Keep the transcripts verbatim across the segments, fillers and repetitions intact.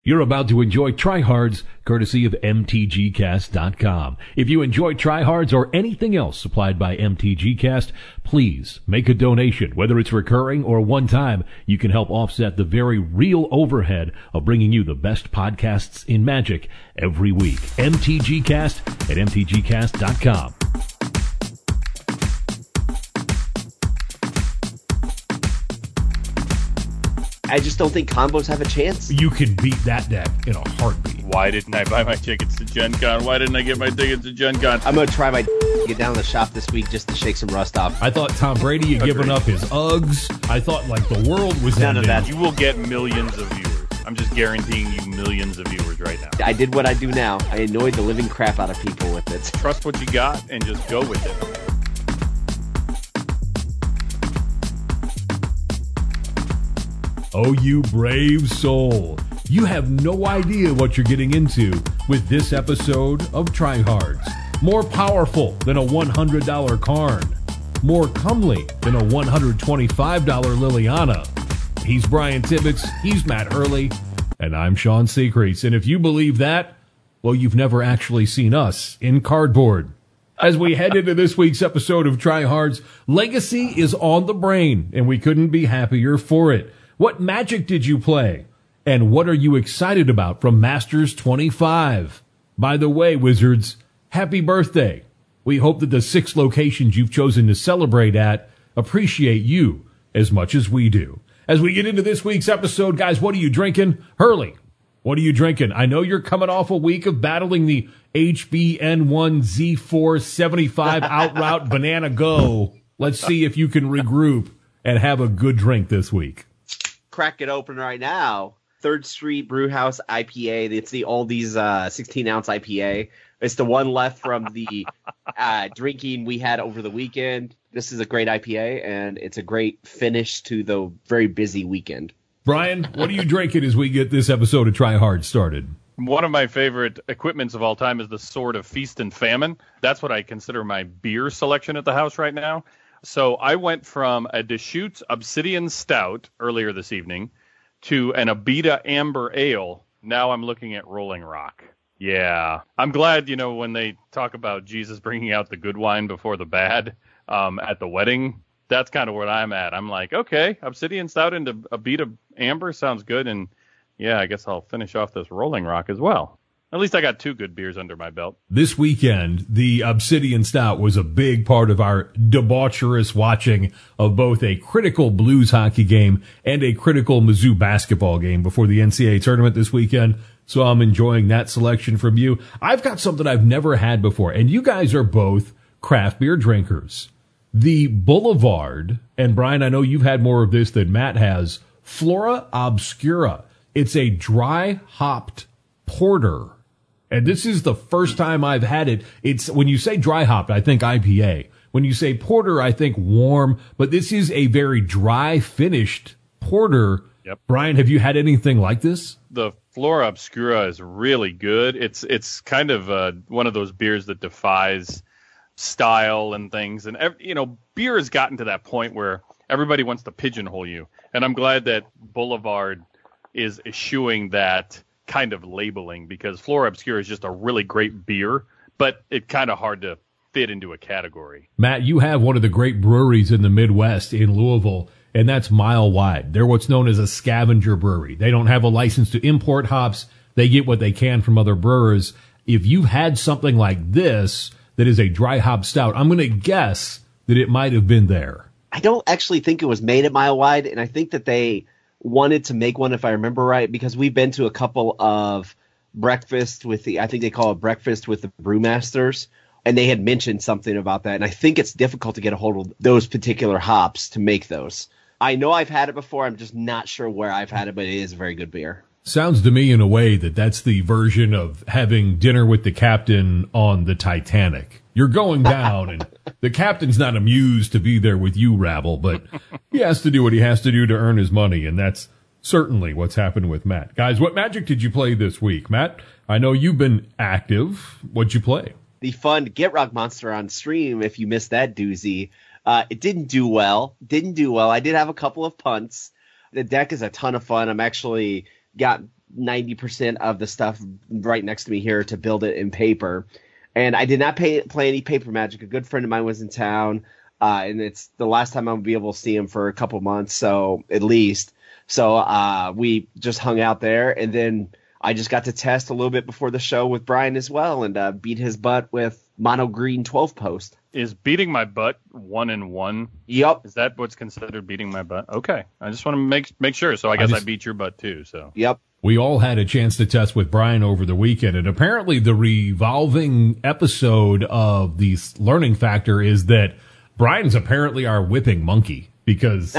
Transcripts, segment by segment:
You're about to enjoy Tryhards, courtesy of M T G cast dot com. If you enjoy Tryhards or anything else supplied by M T G Cast, please make a donation. Whether it's recurring or one time, you can help offset the very real overhead of bringing you the best podcasts in Magic every week. M T G Cast at M T G cast dot com. I just don't think combos have a chance. You can beat that deck in a heartbeat. Why didn't I buy my tickets to Gen Con? Why didn't I get my tickets to Gen Con? I'm going to try my to get down to the shop this week just to shake some rust off. I thought Tom Brady had given up his Uggs. I thought like the world was None ending. of that. You will get millions of viewers. I'm just guaranteeing you millions of viewers right now. I did what I do now. I annoyed the living crap out of people with it. Trust what you got and just go with it. Oh, you brave soul. You have no idea what you're getting into with this episode of Tryhards. More powerful than a one hundred dollars Karn. More comely than a one hundred twenty-five dollars Liliana. He's Brian Tibbetts, he's Matt Hurley, and I'm Sean Secreets. And if you believe that, well, you've never actually seen us in cardboard. As we head into this week's episode of Tryhards, Legacy is on the brain, and we couldn't be happier for it. What Magic did you play? And what are you excited about from Masters twenty-five? By the way, Wizards, happy birthday. We hope that the six locations you've chosen to celebrate at appreciate you as much as we do. As we get into this week's episode, guys, what are you drinking? Hurley, what are you drinking? I know you're coming off a week of battling the H B N one Z four seventy-five Outroute Banana Go. Let's see if you can regroup and have a good drink this week. Crack it open right now. Third Street Brewhouse I P A. It's the Aldi's uh, sixteen ounce I P A. It's the one left from the uh, drinking we had over the weekend. This is a great I P A, and it's a great finish to the very busy weekend. Brian, what are you drinking as we get this episode of Try Hard started? One of my favorite equipments of all time is the Sword of Feast and Famine. That's what I consider my beer selection at the house right now. So I went from a Deschutes Obsidian Stout earlier this evening to an Abita Amber Ale. Now I'm looking at Rolling Rock. Yeah. I'm glad, you know, when they talk about Jesus bringing out the good wine before the bad um, at the wedding, that's kind of where I'm at. I'm like, okay, Obsidian Stout into Abita Amber sounds good. And yeah, I guess I'll finish off this Rolling Rock as well. At least I got two good beers under my belt. This weekend, the Obsidian Stout was a big part of our debaucherous watching of both a critical Blues hockey game and a critical Mizzou basketball game before the N C double A tournament this weekend. So I'm enjoying that selection from you. I've got something I've never had before, and you guys are both craft beer drinkers. The Boulevard, and Brian, I know you've had more of this than Matt has, Flora Obscura. It's a dry hopped porter. And this is the first time I've had it. It's when you say dry hopped, I think I P A. When you say porter, I think warm. But this is a very dry finished porter. Yep. Brian, have you had anything like this? The Flora Obscura is really good. It's it's kind of uh, one of those beers that defies style and things. And ev- you know, beer has gotten to that point where everybody wants to pigeonhole you. And I'm glad that Boulevard is eschewing that kind of labeling, because Flora Obscura is just a really great beer, but it's kind of hard to fit into a category. Matt, you have one of the great breweries in the Midwest in Louisville, and that's Mile Wide. They're what's known as a scavenger brewery. They don't have a license to import hops. They get what they can from other brewers. If you've had something like this that is a dry hop stout, I'm going to guess that it might have been there. I don't actually think it was made at Mile Wide, and I think that they wanted to make one, if I remember right, because we've been to a couple of breakfast with the, I think they call it breakfast with the brewmasters, and they had mentioned something about that. And I think it's difficult to get a hold of those particular hops to make those. I know I've had it before. I'm just not sure where I've had it, but it is a very good beer. Sounds to me in a way that that's the version of having dinner with the captain on the Titanic. You're going down, and the captain's not amused to be there with you, Rabble, but he has to do what he has to do to earn his money, and that's certainly what's happened with Matt. Guys, what Magic did you play this week? Matt, I know you've been active. What'd you play? The fun Get Rock Monster on stream, if you missed that doozy. Uh, it didn't do well. Didn't do well. I did have a couple of punts. The deck is a ton of fun. I'm actually got ninety percent of the stuff right next to me here to build it in paper. And I did not pay, play any paper Magic. A good friend of mine was in town, uh, and it's the last time I'll be able to see him for a couple months, so at least. So uh, we just hung out there, and then I just got to test a little bit before the show with Brian as well, and uh, beat his butt with mono green twelve post. Is beating my butt one and one? Yep. Is that what's considered beating my butt? Okay. I just want to make make sure. So I guess I, just, I beat your butt too. So. Yep. We all had a chance to test with Brian over the weekend, and apparently the revolving episode of the learning factor is that Brian's apparently our whipping monkey, because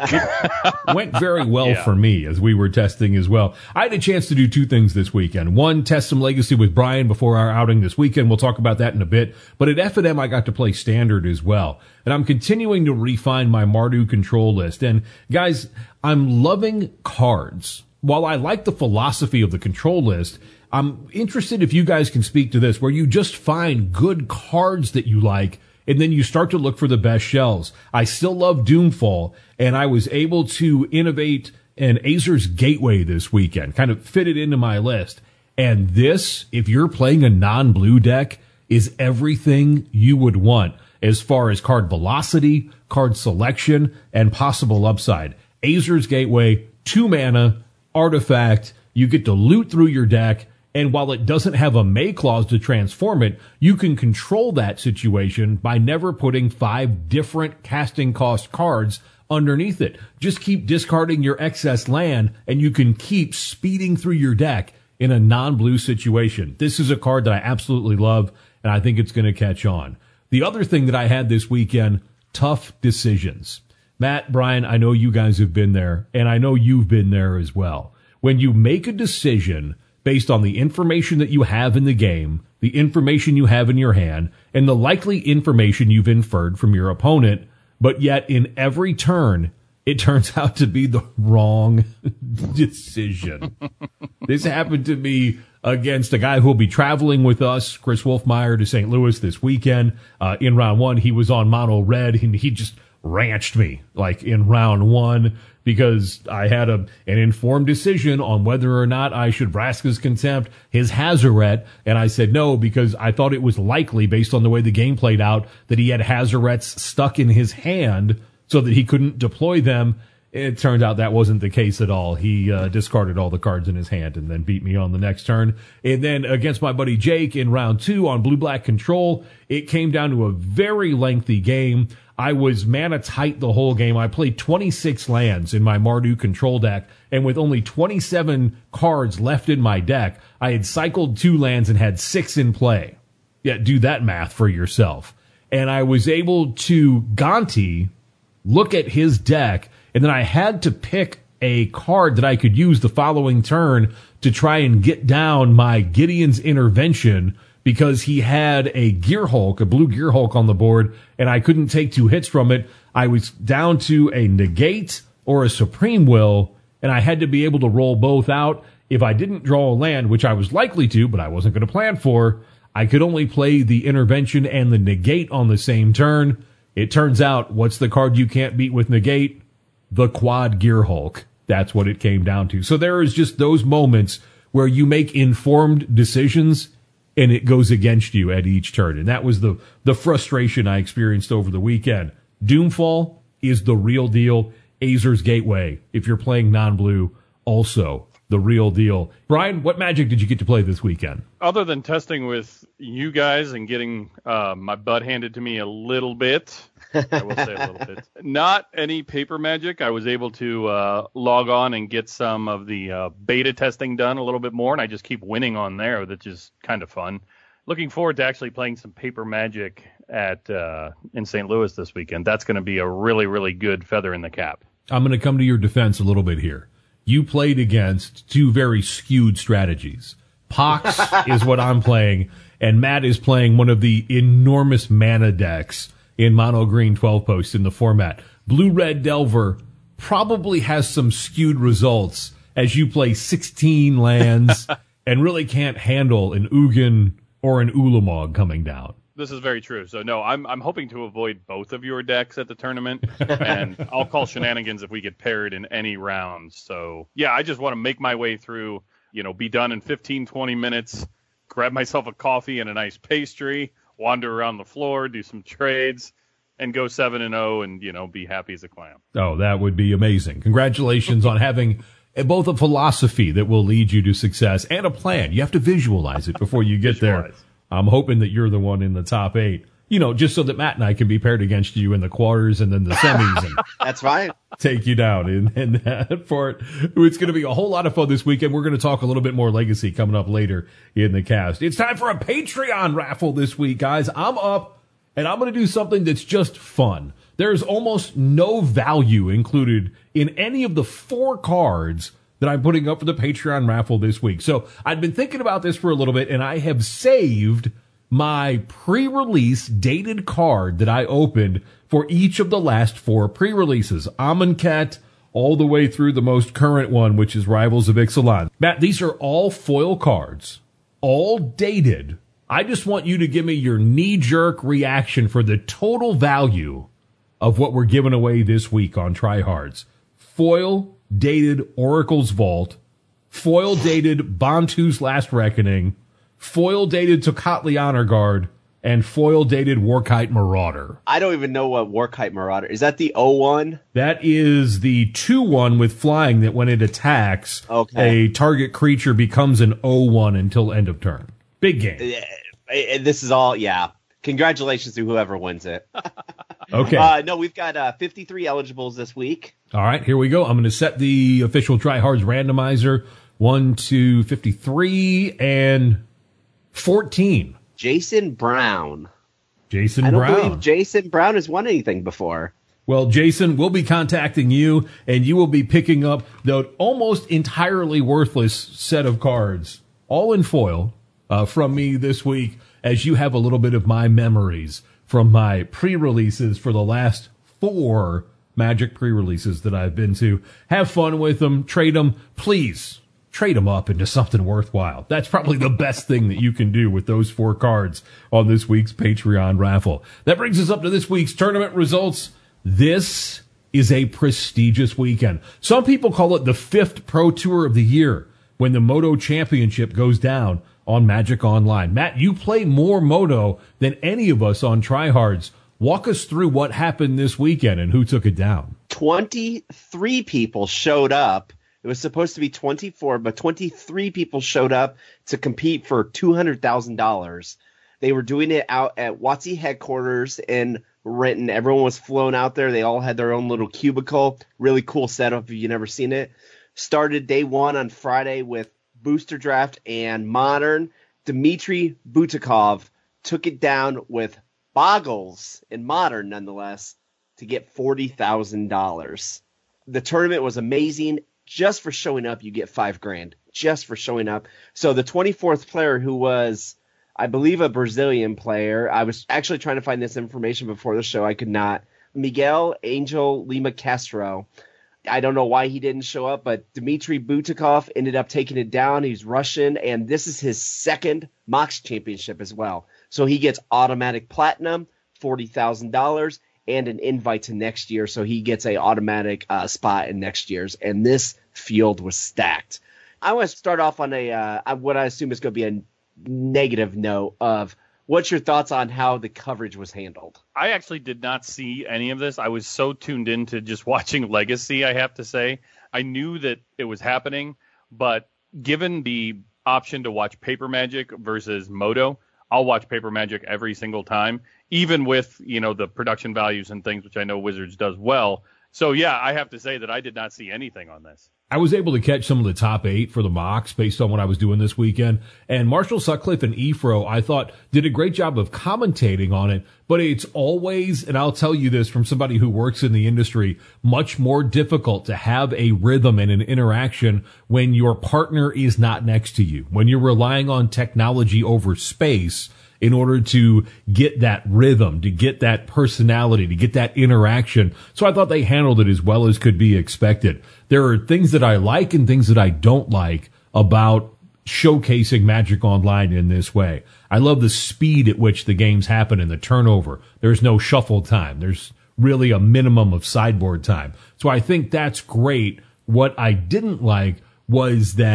it went very well yeah. for me as we were testing as well. I had a chance to do two things this weekend. One, test some Legacy with Brian before our outing this weekend. We'll talk about that in a bit. But at F and M, I got to play Standard as well. And I'm continuing to refine my Mardu control list. And guys, I'm loving cards. While I like the philosophy of the control list, I'm interested if you guys can speak to this, where you just find good cards that you like, and then you start to look for the best shells. I still love Doomfall, and I was able to innovate an Azer's Gateway this weekend, kind of fit it into my list. And this, if you're playing a non-blue deck, is everything you would want as far as card velocity, card selection, and possible upside. Azer's Gateway, two mana, artifact, you get to loot through your deck, and while it doesn't have a May clause to transform it, you can control that situation by never putting five different casting cost cards underneath it. Just keep discarding your excess land, and you can keep speeding through your deck in a non-blue situation. This is a card that I absolutely love, and I think it's going to catch on. The other thing that I had this weekend, tough decisions. Matt, Brian, I know you guys have been there, and I know you've been there as well. When you make a decision based on the information that you have in the game, the information you have in your hand, and the likely information you've inferred from your opponent, but yet in every turn, it turns out to be the wrong decision. This happened to me against a guy who will be traveling with us, Chris Wolfmeyer, to Saint Louis this weekend. Uh, in round one, he was on mono red, and he just ranched me like in round one because I had a an informed decision on whether or not I should Vraska's Contempt his Hazoret, and I said no because I thought it was likely, based on the way the game played out, that he had Hazorets stuck in his hand so that he couldn't deploy them. It turned out that wasn't the case at all. He uh, discarded all the cards in his hand and then beat me on the next turn. And then against my buddy Jake in round two on blue-black control, it came down to a very lengthy game. I was mana tight the whole game. I played twenty-six lands in my Mardu control deck, and with only twenty-seven cards left in my deck, I had cycled two lands and had six in play. Yeah, do that math for yourself. And I was able to Gonti, look at his deck, and then I had to pick a card that I could use the following turn to try and get down my Gideon's Intervention, because he had a Gear Hulk, a blue Gear Hulk on the board, and I couldn't take two hits from it. I was down to a Negate or a Supreme Will, and I had to be able to roll both out. If I didn't draw a land, which I was likely to, but I wasn't going to plan for, I could only play the Intervention and the Negate on the same turn. It turns out, what's the card you can't beat with Negate? The Quad Gear Hulk. That's what it came down to. So there is just those moments where you make informed decisions and it goes against you at each turn. And that was the, the frustration I experienced over the weekend. Doomfall is the real deal. Azer's Gateway, if you're playing non-blue, also the real deal. Brian, what Magic did you get to play this weekend? Other than testing with you guys and getting uh, my butt handed to me a little bit, I will say a little bit, not any paper Magic. I was able to uh, log on and get some of the uh, beta testing done a little bit more, and I just keep winning on there, which is kind of fun. Looking forward to actually playing some paper Magic at uh, in Saint Louis this weekend. That's going to be a really, really good feather in the cap. I'm going to come to your defense a little bit here. You played against two very skewed strategies. Pox is what I'm playing, and Matt is playing one of the enormous mana decks in mono green twelve posts in the format. Blue Red Delver probably has some skewed results as you play sixteen lands and really can't handle an Ugin or an Ulamog coming down. This is very true. So, no, I'm I'm hoping to avoid both of your decks at the tournament, and I'll call shenanigans if we get paired in any rounds. So, yeah, I just want to make my way through you know, be done in fifteen, twenty minutes, grab myself a coffee and a nice pastry, wander around the floor, do some trades, and go seven and oh and, you know, be happy as a clam. Oh, that would be amazing. Congratulations on having both a philosophy that will lead you to success and a plan. You have to visualize it before you get there. I'm hoping that you're the one in the top eight, you know, just so that Matt and I can be paired against you in the quarters and then the semis. And that's right. Take you down in, in that part. It's going to be a whole lot of fun this weekend. We're going to talk a little bit more legacy coming up later in the cast. It's time for a Patreon raffle this week, guys. I'm up and I'm going to do something that's just fun. There's almost no value included in any of the four cards that I'm putting up for the Patreon raffle this week. So I've been thinking about this for a little bit, and I have saved my pre-release dated card that I opened for each of the last four pre-releases. Amonkhet, all the way through the most current one, which is Rivals of Ixalan. Matt, these are all foil cards, all dated. I just want you to give me your knee-jerk reaction for the total value of what we're giving away this week on Tryhards. Foil dated Oracle's Vault, foil dated Bantu's Last Reckoning, foil dated Tocatli Honor Guard, and foil dated Warkite Marauder. I don't even know what Warkite Marauder is. That the oh one? That is the two one with flying that when it attacks, okay. a target creature becomes an oh one until end of turn. Big game. This is all, yeah. Congratulations to whoever wins it. Okay. Uh, no, we've got uh, fifty-three eligibles this week. All right, here we go. I'm going to set the official Tryhards randomizer. one to fifty-three and fourteen. Jason Brown. Jason I don't Brown. believe Jason Brown has won anything before. Well, Jason, we'll be contacting you, and you will be picking up the almost entirely worthless set of cards, all in foil, uh, from me this week, as you have a little bit of my memories from my pre-releases for the last four Magic pre-releases that I've been to. Have fun with them. Trade them. Please, trade them up into something worthwhile. That's probably the best thing that you can do with those four cards on this week's Patreon raffle. That brings us up to this week's tournament results. This is a prestigious weekend. Some people call it the fifth Pro Tour of the year when the Moto Championship goes down on Magic Online. Matt, you play more Moto than any of us on Tryhards. Walk us through what happened this weekend and who took it down. twenty-three people showed up. It was supposed to be twenty-four, but twenty-three people showed up to compete for two hundred thousand dollars. They were doing it out at WotC headquarters in Renton. Everyone was flown out there. They all had their own little cubicle. Really cool setup if you've never seen it. Started day one on Friday with Booster Draft and Modern. Dmitry Butikov took it down with Boggles in Modern, nonetheless, to get forty thousand dollars. The tournament was amazing. Just for showing up, you get five grand. Just for showing up. So the twenty-fourth player, who was, I believe, a Brazilian player, I was actually trying to find this information before the show. I could not. Miguel Angel Lima Castro. I don't know why he didn't show up, but Dmitry Butikov ended up taking it down. He's Russian, and this is his second Mox Championship as well. So he gets automatic platinum, forty thousand dollars, and an invite to next year. So he gets a automatic uh, spot in next year's. And this field was stacked. I want to start off on a uh, what I assume is going to be a negative note of what's your thoughts on how the coverage was handled? I actually did not see any of this. I was so tuned into just watching Legacy, I have to say. I knew that it was happening, but given the option to watch Paper Magic versus Moto, I'll watch Paper Magic every single time, even with, you know, the production values and things, which I know Wizards does well. So, yeah, I have to say that I did not see anything on this. I was able to catch some of the top eight for the mocks based on what I was doing this weekend. And Marshall Sutcliffe and Efro, I thought, did a great job of commentating on it. But it's always, and I'll tell you this from somebody who works in the industry, much more difficult to have a rhythm and an interaction when your partner is not next to you, when you're relying on technology over space in order to get that rhythm, to get that personality, to get that interaction. So I thought they handled it as well as could be expected. There are things that I like and things that I don't like about showcasing Magic Online in this way. I love the speed at which the games happen and the turnover. There's no shuffle time. There's really a minimum of sideboard time. So I think that's great. What I didn't like was that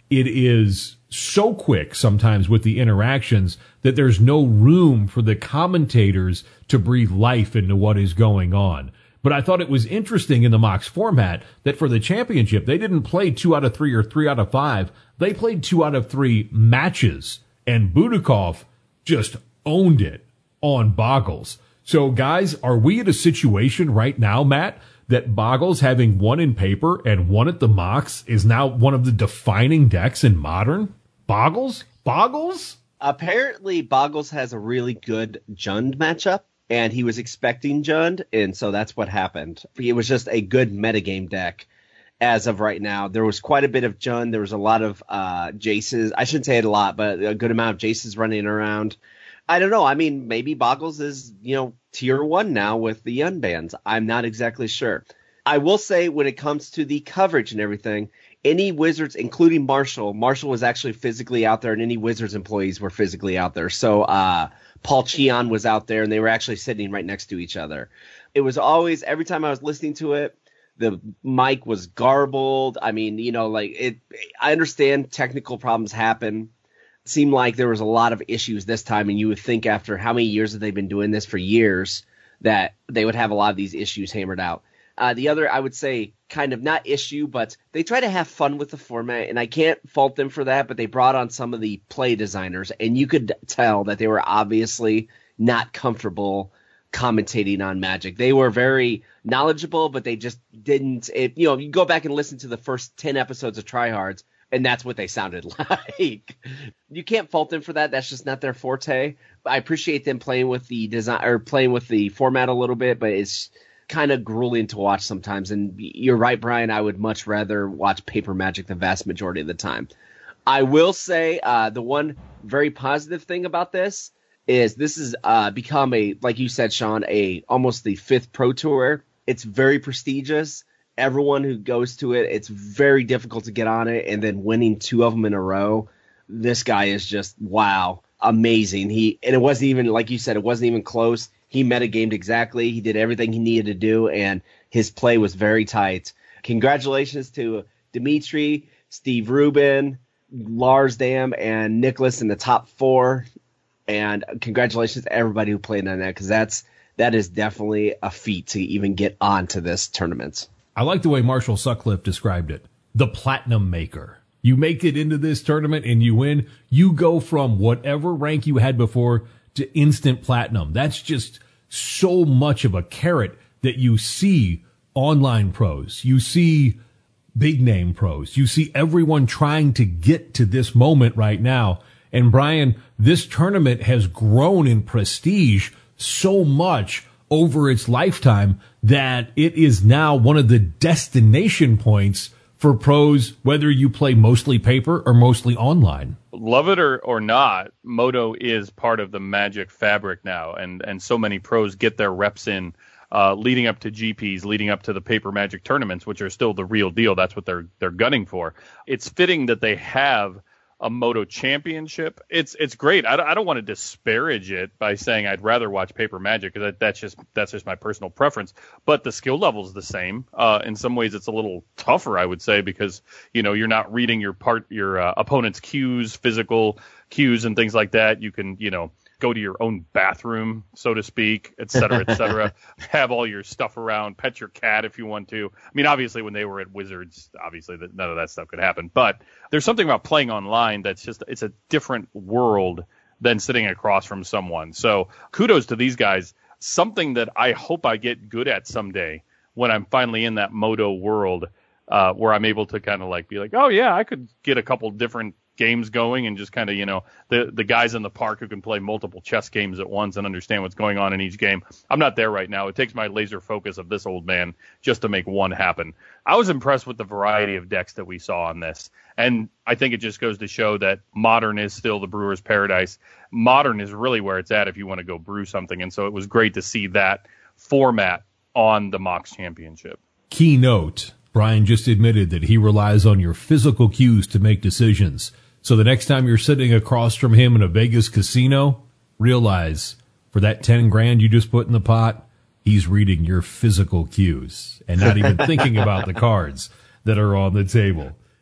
it is so quick sometimes with the interactions that there's no room for the commentators to breathe life into what is going on. But I thought it was interesting in the Mox format that for the championship, they didn't play two out of three or three out of five. They played two out of three matches, and Budakov just owned it on Boggles. So, guys, are we at a situation right now, Matt, that Boggles, having one in paper and one at the Mox, is now one of the defining decks in Modern? Boggles? Boggles? Apparently, Boggles has a really good Jund matchup, and he was expecting Jund, and so that's what happened. It was just a good metagame deck as of right now. There was quite a bit of Jund. There was a lot of uh, Jaces. I shouldn't say it a lot, but a good amount of Jaces running around. I don't know. I mean, maybe Boggles is, you know, tier one now with the unbans. I'm not exactly sure. I will say when it comes to the coverage and everything, any Wizards, including Marshall, Marshall was actually physically out there, and any Wizards employees were physically out there. So uh, Paul Cheon was out there, and they were actually sitting right next to each other. It was always, every time I was listening to it, the mic was garbled. I mean, you know, like it. I understand technical problems happen. It seemed like there was a lot of issues this time, and you would think after how many years have they been doing this for years that they would have a lot of these issues hammered out. Uh, the other, I would say, kind of not issue, but they try to have fun with the format, and I can't fault them for that, but they brought on some of the play designers, and you could tell that they were obviously not comfortable commentating on Magic. They were very knowledgeable, but they just didn't, it, you know, you go back and listen to the first ten episodes of Tryhards, and that's what they sounded like. You can't fault them for that. That's just not their forte. I appreciate them playing with the design or playing with the format a little bit, but it's kind of grueling to watch sometimes. And you're right, Brian. I would much rather watch Paper Magic the vast majority of the time. I will say uh, the one very positive thing about this is this has uh, become a, like you said, Sean, a almost the fifth Pro Tour. It's very prestigious. Everyone who goes to it, it's very difficult to get on it. And then winning two of them in a row, this guy is just, wow, amazing. He and it wasn't even, like you said, it wasn't even close. He metagamed exactly. He did everything he needed to do, and his play was very tight. Congratulations to Dimitri, Steve Rubin, Lars Dam, and Nicholas in the top four. And congratulations to everybody who played on that, because that's that is definitely a feat to even get onto this tournament. I like the way Marshall Sutcliffe described it. The platinum maker. You make it into this tournament and you win. You go from whatever rank you had before to instant platinum. That's just so much of a carrot that you see online pros. You see big name pros. You see everyone trying to get to this moment right now. And Brian, this tournament has grown in prestige so much over its lifetime that it is now one of the destination points for pros, whether you play mostly paper or mostly online. Love it or, or not, Moto is part of the Magic fabric now, and, and so many pros get their reps in uh, leading up to G Ps, leading up to the Paper Magic tournaments, which are still the real deal. That's what they're they're gunning for. It's fitting that they have a Moto championship. It's it's great. I don't, I don't want to disparage it by saying I'd rather watch Paper Magic, because that, that's just that's just my personal preference. But the skill level is the same. Uh, in some ways, it's a little tougher, I would say, because you know you're not reading your part your uh, opponent's cues, physical cues, and things like that. You can you know go to your own bathroom, so to speak, et cetera, et cetera. Have all your stuff around, pet your cat if you want to. I mean, obviously, when they were at Wizards, obviously that none of that stuff could happen. But there's something about playing online that's just, it's a different world than sitting across from someone. So kudos to these guys. Something that I hope I get good at someday when I'm finally in that Moto world, uh, where I'm able to kind of like be like, oh, yeah, I could get a couple different games going and just kind of, you know, the the guys in the park who can play multiple chess games at once and understand what's going on in each game. I'm not there right now. It takes my laser focus of this old man just to make one happen. I was impressed with the variety of decks that we saw on this. And I think it just goes to show that Modern is still the brewer's paradise. Modern is really where it's at if you want to go brew something. And so it was great to see that format on the Mox Championship. Keynote. Brian just admitted that he relies on your physical cues to make decisions. So the next time you're sitting across from him in a Vegas casino, realize for that ten grand you just put in the pot, he's reading your physical cues and not even thinking about the cards that are on the table.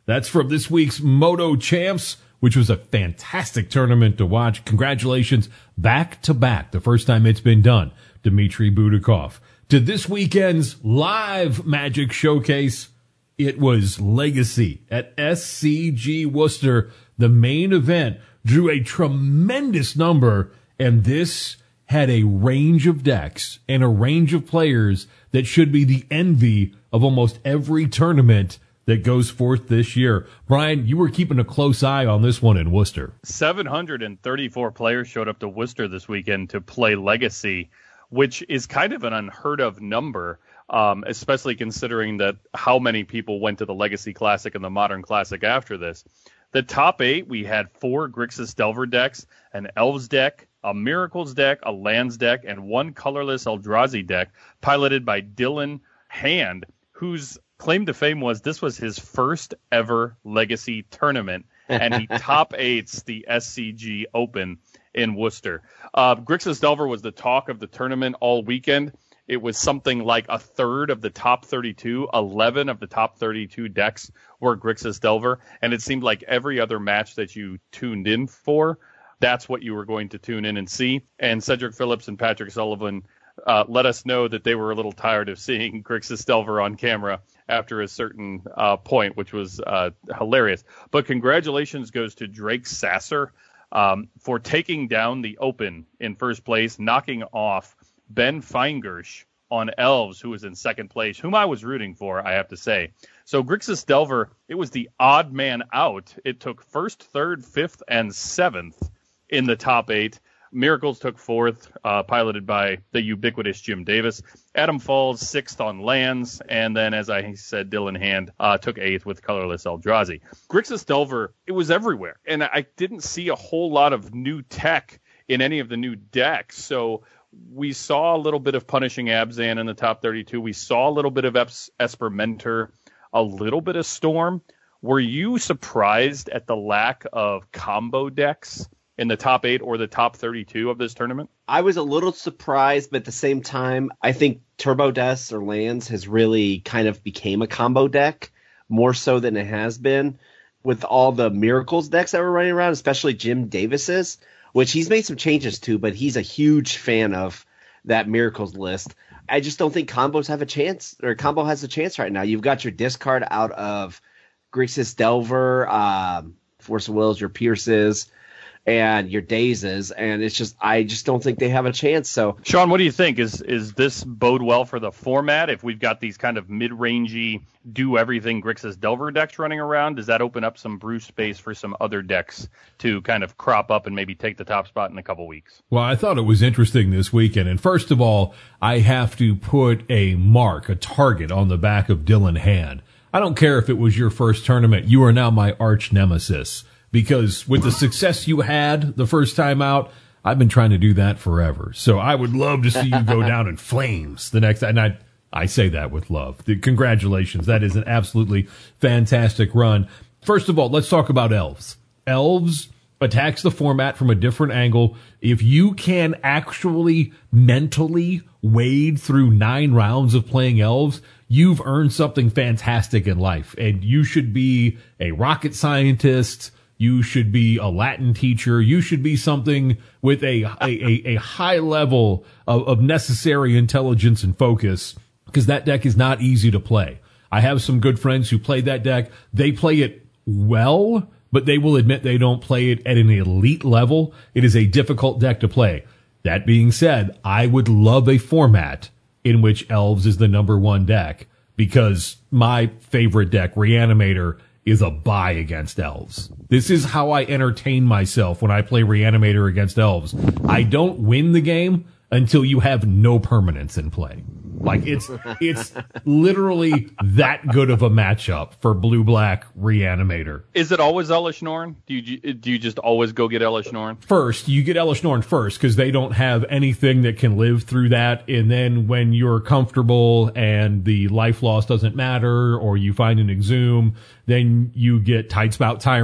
That's from this week's Moto Champs, which was a fantastic tournament to watch. Congratulations, back to back, the first time it's been done, Dmitry Budakov. To this weekend's live Magic Showcase, it was Legacy at S C G Worcester. The main event drew a tremendous number, and this had a range of decks and a range of players that should be the envy of almost every tournament that goes forth this year. Brian, you were keeping a close eye on this one in Worcester. seven hundred thirty-four players showed up to Worcester this weekend to play Legacy, which is kind of an unheard of number, um, especially considering that how many people went to the Legacy Classic and the Modern Classic after this. The top eight, we had four Grixis Delver decks, an Elves deck, a Miracles deck, a Lands deck, and one colorless Eldrazi deck, piloted by Dylan Hand, whose claim to fame was this was his first ever Legacy tournament, and he top eights the S C G Open in Worcester. Uh, Grixis Delver was the talk of the tournament all weekend. It was something like a third of the top thirty-two, eleven of the top thirty-two decks were Grixis Delver, and it seemed like every other match that you tuned in for, that's what you were going to tune in and see. And Cedric Phillips and Patrick Sullivan uh, let us know that they were a little tired of seeing Grixis Delver on camera after a certain uh, point, which was uh, hilarious. But congratulations goes to Drake Sasser um, for taking down the Open in first place, knocking off Ben Feingersh on Elves, who was in second place, whom I was rooting for, I have to say. So Grixis Delver, it was the odd man out. It took first, third, fifth, and seventh in the top eight. Miracles took fourth, uh, piloted by the ubiquitous Jim Davis. Adam Falls, sixth on Lands. And then, as I said, Dylan Hand uh, took eighth with colorless Eldrazi. Grixis Delver, it was everywhere. And I didn't see a whole lot of new tech in any of the new decks. So we saw a little bit of Punishing Abzan in the top thirty-two. We saw a little bit of es- Esper Mentor, a little bit of Storm. Were you surprised at the lack of combo decks in the top eight or the top thirty-two of this tournament? I was a little surprised, but at the same time, I think Turbo Deaths or Lands has really kind of became a combo deck, more so than it has been with all the Miracles decks that were running around, especially Jim Davis's, which he's made some changes to, but he's a huge fan of that Miracles list. I just don't think combos have a chance, or combo has a chance right now. You've got your discard out of Grixis Delver, um, Force of Wills, your Pierces, and your Dazes, and it's just I just don't think they have a chance. So, Sean, what do you think? Is is this bode well for the format? If we've got these kind of mid-rangey, do-everything Grixis Delver decks running around, does that open up some brew space for some other decks to kind of crop up and maybe take the top spot in a couple weeks? Well, I thought it was interesting this weekend, and first of all, I have to put a mark, a target on the back of Dylan Hand. I don't care if it was your first tournament, you are now my arch nemesis. Because with the success you had the first time out, I've been trying to do that forever. So I would love to see you go down in flames the next time. And I, I say that with love. The, congratulations. That is an absolutely fantastic run. First of all, let's talk about Elves. Elves attacks the format from a different angle. If you can actually mentally wade through nine rounds of playing Elves, you've earned something fantastic in life. And you should be a rocket scientist. You should be a Latin teacher. You should be something with a a, a, a high level of, of necessary intelligence and focus, because that deck is not easy to play. I have some good friends who play that deck. They play it well, but they will admit they don't play it at an elite level. It is a difficult deck to play. That being said, I would love a format in which Elves is the number one deck, because my favorite deck, Reanimator, is a buy against Elves. This is how I entertain myself when I play Reanimator against Elves. I don't win the game until you have no permanents in play. Like, it's it's literally that good of a matchup for blue-black Reanimator. Is it always Elesh Norn? Do you do you just always go get Elesh Norn? First, you get Elesh Norn first, because they don't have anything that can live through that. And then when you're comfortable and the life loss doesn't matter, or you find an Exhume, then you get Tidespout Tyrant.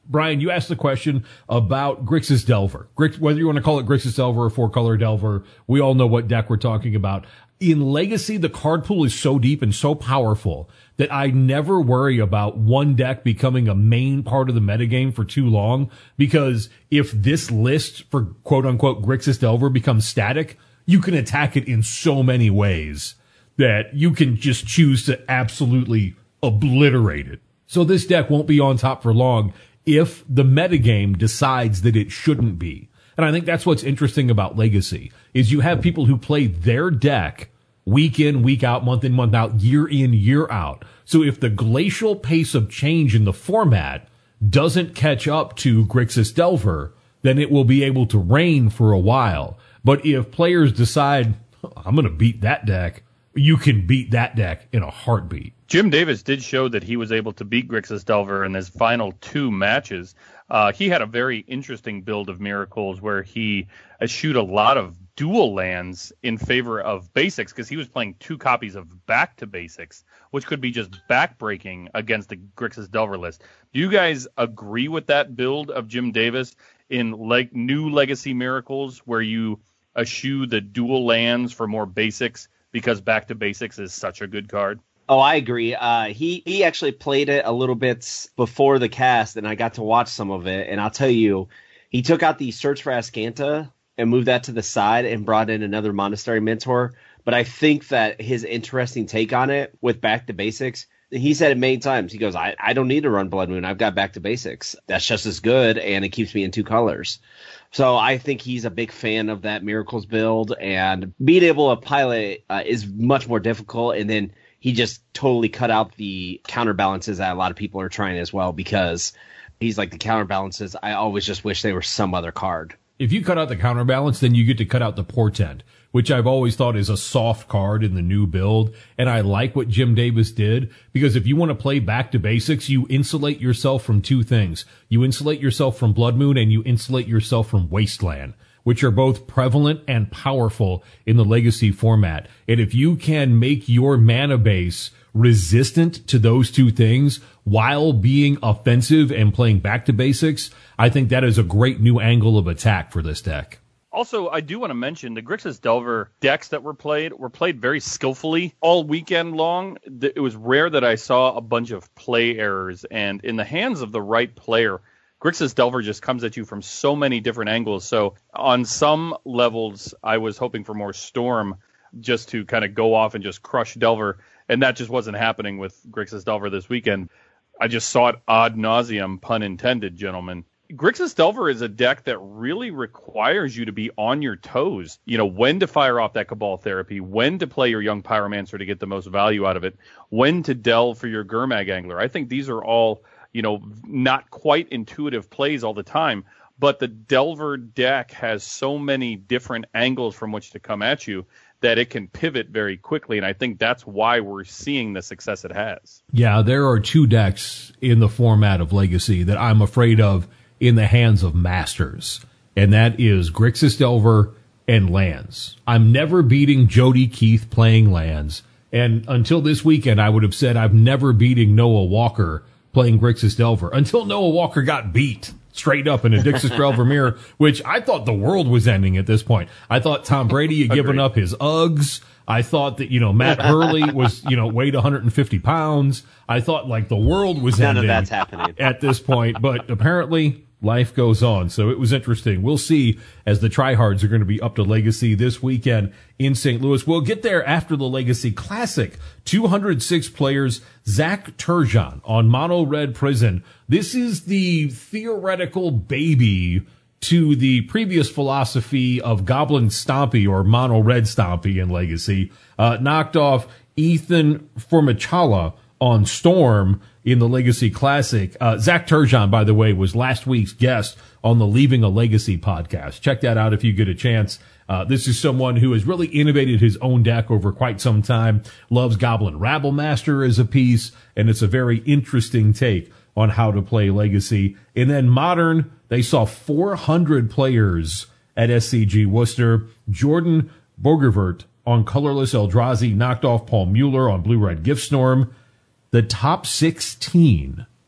Brian, you asked the question about Grixis Delver. Grix, whether you want to call it Grixis Delver or four-color Delver, we all know what deck we're talking about. In Legacy, the card pool is so deep and so powerful that I never worry about one deck becoming a main part of the metagame for too long, because if this list for quote-unquote Grixis Delver becomes static, you can attack it in so many ways that you can just choose to absolutely obliterate it. So this deck won't be on top for long if the metagame decides that it shouldn't be. And I think that's what's interesting about Legacy, is you have people who play their deck week in, week out, month in, month out, year in, year out. So if the glacial pace of change in the format doesn't catch up to Grixis Delver, then it will be able to reign for a while. But if players decide, I'm going to beat that deck, you can beat that deck in a heartbeat. Jim Davis did show that he was able to beat Grixis Delver in his final two matches. Uh, he had a very interesting build of Miracles where he eschewed a lot of dual lands in favor of basics, because he was playing two copies of Back to Basics, which could be just backbreaking against the Grixis Delver list. Do you guys agree with that build of Jim Davis in like new Legacy Miracles, where you eschew the dual lands for more basics because Back to Basics is such a good card? Oh, I agree. Uh, he, he actually played it a little bit before the cast, and I got to watch some of it. And I'll tell you, he took out the Search for Azcanta and moved that to the side and brought in another Monastery Mentor. But I think that his interesting take on it with Back to Basics, he said it many times. He goes, I, I don't need to run Blood Moon. I've got Back to Basics. That's just as good, and it keeps me in two colors. So I think he's a big fan of that Miracles build, and being able to pilot uh, is much more difficult. And then he just totally cut out the counterbalances that a lot of people are trying as well, because he's like, the counterbalances, I always just wish they were some other card. If you cut out the counterbalance, then you get to cut out the Portent, which I've always thought is a soft card in the new build. And I like what Jim Davis did, because if you want to play Back to Basics, you insulate yourself from two things. You insulate yourself from Blood Moon, and you insulate yourself from Wasteland, which are both prevalent and powerful in the Legacy format. And if you can make your mana base resistant to those two things while being offensive and playing Back to Basics, I think that is a great new angle of attack for this deck. Also, I do want to mention the Grixis Delver decks that were played were played very skillfully all weekend long. It was rare that I saw a bunch of play errors, and in the hands of the right player, Grixis Delver just comes at you from so many different angles. So on some levels, I was hoping for more Storm just to kind of go off and just crush Delver, and that just wasn't happening with Grixis Delver this weekend. I just saw it ad nauseum, pun intended, gentlemen. Grixis Delver is a deck that really requires you to be on your toes. You know, when to fire off that Cabal Therapy, when to play your Young Pyromancer to get the most value out of it, when to delve for your Gurmag Angler. I think these are all, you know, not quite intuitive plays all the time, but the Delver deck has so many different angles from which to come at you that it can pivot very quickly, and I think that's why we're seeing the success it has. Yeah, there are two decks in the format of Legacy that I'm afraid of in the hands of Masters, and that is Grixis Delver and lands. I'm never beating Jody Keith playing lands, and until this weekend, I would have said I'm never beating Noah Walker playing Grixis Delver, until Noah Walker got beat straight up in a Grixis Delver mirror, which I thought the world was ending at this point. I thought Tom Brady had given up his Uggs. I thought that, you know, Matt Hurley was, you know, weighed one hundred fifty pounds. I thought like the world was None ending of that's happening at this point, but apparently life goes on. So it was interesting. We'll see as the tryhards are going to be up to Legacy this weekend in Saint Louis. We'll get there after the Legacy Classic. two hundred six players. Zach Turgeon on Mono Red Prison. This is the theoretical baby to the previous philosophy of Goblin Stompy or Mono Red Stompy in Legacy. Uh, knocked off Ethan Formichala on Storm in the Legacy Classic. Uh, Zach Turgeon, by the way, was last week's guest on the Leaving a Legacy podcast. Check that out if you get a chance. Uh, this is someone who has really innovated his own deck over quite some time, loves Goblin Rabblemaster as a piece, and it's a very interesting take on how to play Legacy. And then Modern, they saw four hundred players at S C G Worcester. Jordan Bogervert on Colorless Eldrazi knocked off Paul Mueller on Blue-Red Giftstorm. The top sixteen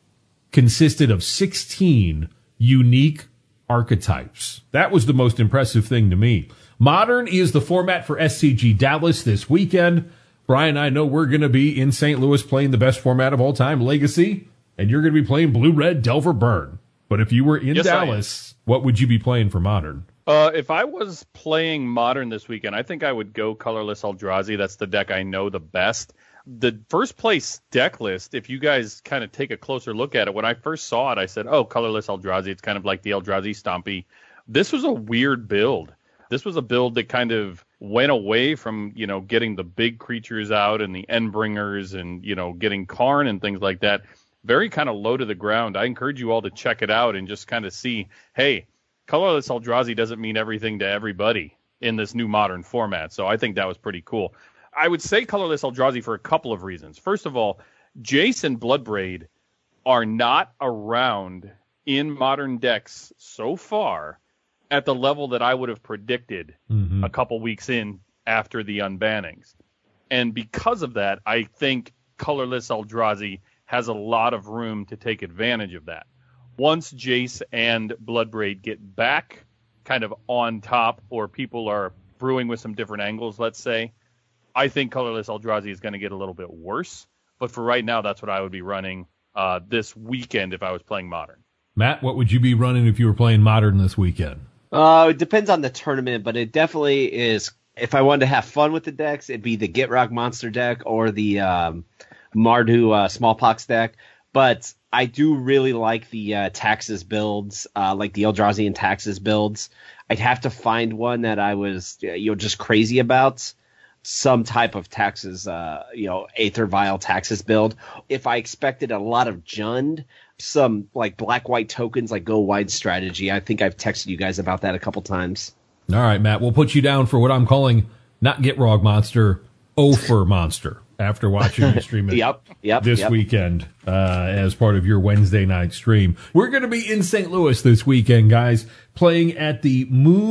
consisted of sixteen unique archetypes. That was the most impressive thing to me. Modern is the format for S C G Dallas this weekend. Brian, I know we're going to be in Saint Louis playing the best format of all time, Legacy, and you're going to be playing Blue Red Delver Burn. But if you were in yes, Dallas, what would you be playing for Modern? Uh, if I was playing Modern this weekend, I think I would go Colorless Eldrazi. That's the deck I know the best. The first place deck list, if you guys kind of take a closer look at it, when I first saw it, I said, oh, Colorless Eldrazi, it's kind of like the Eldrazi Stompy. This was a weird build. This was a build that kind of went away from, you know, getting the big creatures out and the Endbringers and, you know, getting Karn and things like that. Very kind of low to the ground. I encourage you all to check it out and just kind of see, hey, Colorless Eldrazi doesn't mean everything to everybody in this new Modern format. So I think that was pretty cool. I would say Colorless Eldrazi for a couple of reasons. First of all, Jace and Bloodbraid are not around in Modern decks so far at the level that I would have predicted mm-hmm. a couple weeks in after the unbannings. And because of that, I think Colorless Eldrazi has a lot of room to take advantage of that. Once Jace and Bloodbraid get back kind of on top, or people are brewing with some different angles, let's say, I think Colorless Eldrazi is going to get a little bit worse. But for right now, that's what I would be running uh, this weekend if I was playing Modern. Matt, what would you be running if you were playing Modern this weekend? Uh, it depends on the tournament, but it definitely is. If I wanted to have fun with the decks, it'd be the Gitrog Monster deck or the um, Mardu uh, Smallpox deck. But I do really like the uh, Taxes builds, uh, like the Eldrazi Taxes builds. I'd have to find one that I was, you know, just crazy about. Some type of Taxes, uh, you know, Aether Vial Taxes build. If I expected a lot of Jund, some like black-white tokens, like Go Wide strategy. I think I've texted you guys about that a couple times. All right, Matt, we'll put you down for what I'm calling not Gitrog Monster, Ofer Monster, after watching you stream it yep, yep, this yep. weekend uh, as part of your Wednesday night stream. We're going to be in Saint Louis this weekend, guys, playing at the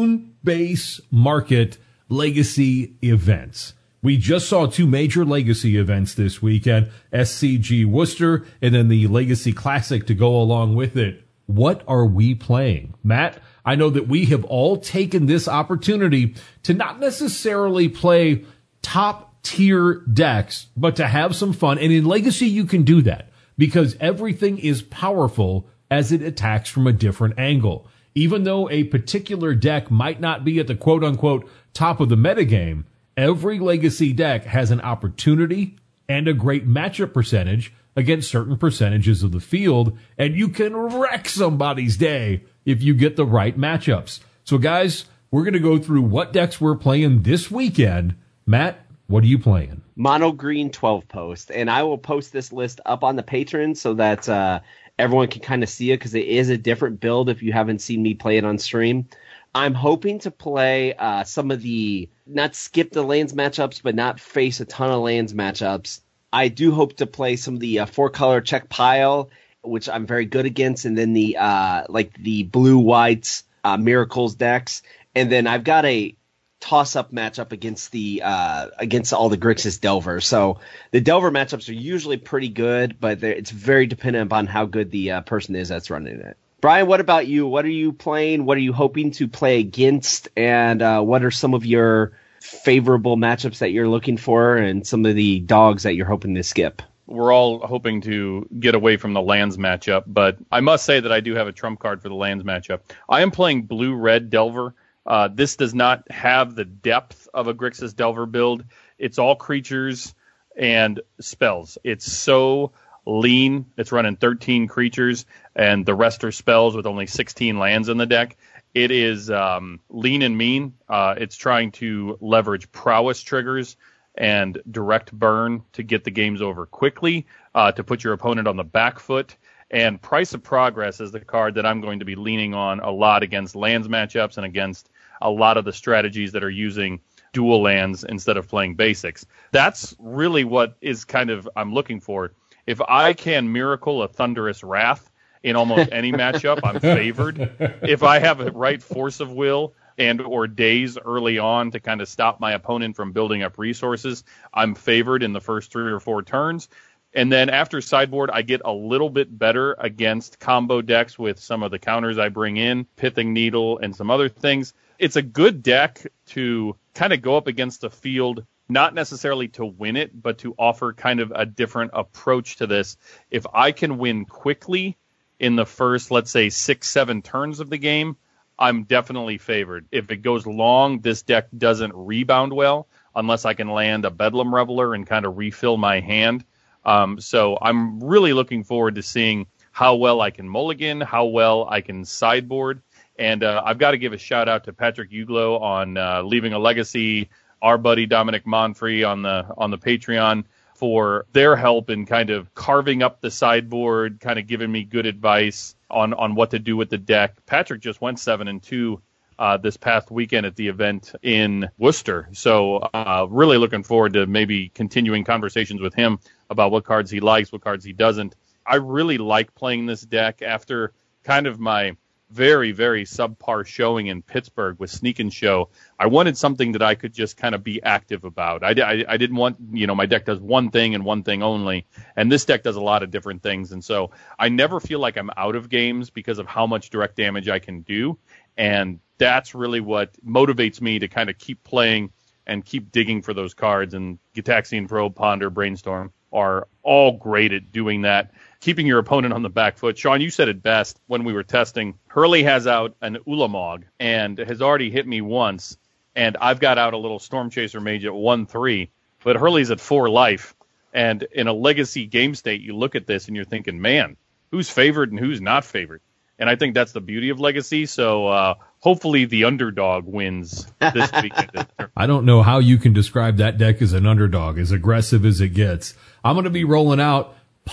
Moonbase Market Legacy events. We just saw two major Legacy events this weekend, S C G Worcester and then the Legacy Classic to go along with it. What are we playing? Matt, I know that we have all taken this opportunity to not necessarily play top tier decks, but to have some fun. And in Legacy, you can do that because everything is powerful as it attacks from a different angle. Even though a particular deck might not be at the quote unquote top of the metagame, every Legacy deck has an opportunity and a great matchup percentage against certain percentages of the field, and you can wreck somebody's day if you get the right matchups. So, guys, we're going to go through what decks we're playing this weekend. Matt, what are you playing? Mono Green twelve post, and I will post this list up on the Patreon so that uh, everyone can kind of see it, because it is a different build if you haven't seen me play it on stream. I'm hoping to play uh, some of the, not skip the lands matchups, but not face a ton of lands matchups. I do hope to play some of the uh, four-color check pile, which I'm very good against, and then the uh, like the blue-white uh, Miracles decks. And then I've got a toss-up matchup against the uh, against all the Grixis Delver. So the Delver matchups are usually pretty good, but it's very dependent upon how good the uh, person is that's running it. Brian, what about you? What are you playing? What are you hoping to play against? And uh, what are some of your favorable matchups that you're looking for, and some of the dogs that you're hoping to skip? We're all hoping to get away from the lands matchup, but I must say that I do have a trump card for the lands matchup. I am playing Blue-Red Delver. Uh, this does not have the depth of a Grixis Delver build. It's all creatures and spells. It's so lean. It's running thirteen creatures, and the rest are spells with only sixteen lands in the deck. It is um, lean and mean. Uh, it's trying to leverage prowess triggers and direct burn to get the games over quickly, uh, to put your opponent on the back foot. And Price of Progress is the card that I'm going to be leaning on a lot against lands matchups and against a lot of the strategies that are using dual lands instead of playing basics. That's really what is kind of I'm looking for. If I can miracle a Thunderous Wrath in almost any matchup, I'm favored. If I have a right force of will and or days early on to kind of stop my opponent from building up resources, I'm favored in the first three or four turns. And then after sideboard, I get a little bit better against combo decks with some of the counters I bring in, Pithing Needle and some other things. It's a good deck to kind of go up against the field, not necessarily to win it, but to offer kind of a different approach to this. If I can win quickly in the first, let's say, six, seven turns of the game, I'm definitely favored. If it goes long, this deck doesn't rebound well unless I can land a Bedlam Reveler and kind of refill my hand. Um, so I'm really looking forward to seeing how well I can mulligan, how well I can sideboard. And uh, I've got to give a shout out to Patrick Uglo on uh, Leaving a Legacy, our buddy Dominic Monfrey on the on the Patreon, for their help in kind of carving up the sideboard, kind of giving me good advice on, on what to do with the deck. Patrick just went seven and two uh, this past weekend at the event in Worcester. So uh, really looking forward to maybe continuing conversations with him about what cards he likes, what cards he doesn't. I really like playing this deck after kind of my very, very subpar showing in Pittsburgh with Sneak and Show. I wanted something that I could just kind of be active about. I, I, I didn't want, you know, my deck does one thing and one thing only, and this deck does a lot of different things. And so I never feel like I'm out of games because of how much direct damage I can do. And that's really what motivates me to kind of keep playing and keep digging for those cards. And Gitaxian Probe, Ponder, Brainstorm are all great at doing that, keeping your opponent on the back foot. Sean, you said it best when we were testing. Hurley has out an Ulamog and has already hit me once, and I've got out a little Storm Chaser Mage at one three, but Hurley's at four life. And in a Legacy game state, you look at this and you're thinking, man, who's favored and who's not favored? And I think that's the beauty of Legacy. So uh, hopefully the underdog wins this weekend. I don't know how you can describe that deck as an underdog, as aggressive as it gets. I'm going to be rolling out